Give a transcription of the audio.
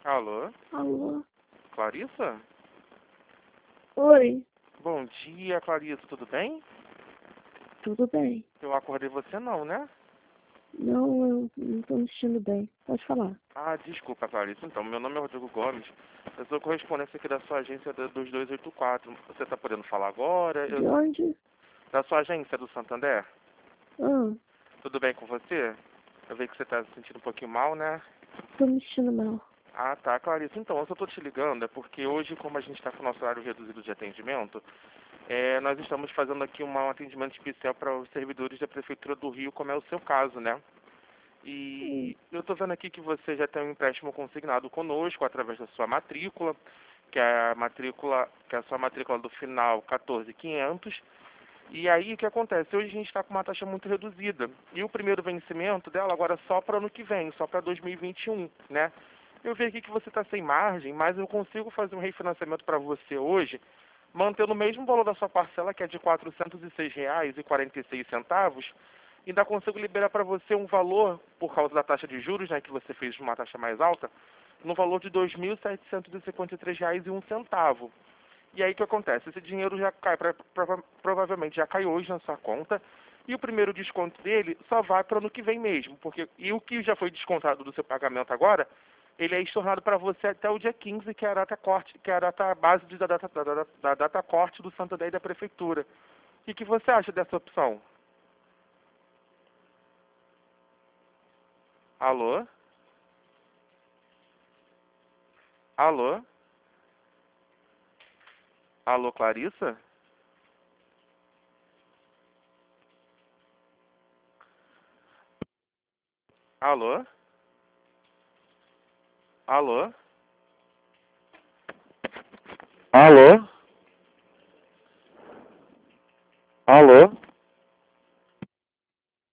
Alô? Alô? Clarissa? Oi, Bom dia, Clarissa, tudo bem? tudo bem? Eu acordei você não, né? Não, eu não tô me sentindo bem. Pode falar. Ah, desculpa, Clarissa. Então, meu nome é Rodrigo Gomes. Eu sou correspondente aqui da sua agência dos 284. Você tá podendo falar agora? De onde? Da sua agência do Santander? Ah, Tudo bem com você? Eu vi que você tá se sentindo um pouquinho mal, né? tô me sentindo mal. Ah, tá, Clarissa. Então, eu só tô te ligando é porque hoje, como a gente tá com o nosso horário reduzido de atendimento, nós estamos fazendo aqui um atendimento especial para os servidores da Prefeitura do Rio, como é o seu caso, né? Hum, E eu estou vendo aqui que você já tem um empréstimo consignado conosco através da sua matrícula, que é a sua matrícula do final 14500. E aí o que acontece? Hoje a gente está com uma taxa muito reduzida. E o primeiro vencimento dela agora é só para ano que vem, só para 2021, né? Eu vi aqui que você está sem margem, mas eu consigo fazer um refinanciamento para você hoje, mantendo o mesmo valor da sua parcela, que é de R$ 406,46, ainda consigo liberar para você um valor, por causa da taxa de juros, né, que você fez uma taxa mais alta, no valor de R$ 2.753,01. E aí o que acontece? Esse dinheiro já cai, provavelmente já cai hoje na sua conta, e o primeiro desconto dele só vai para o ano que vem mesmo, e o que já foi descontado do seu pagamento agora, ele é estornado para você até o dia 15, que é a data corte, que é a data base da data corte do Santander e da Prefeitura. O que você acha dessa opção? Alô? Alô? Alô, Clarissa? Alô? Alô? Alô? Alô?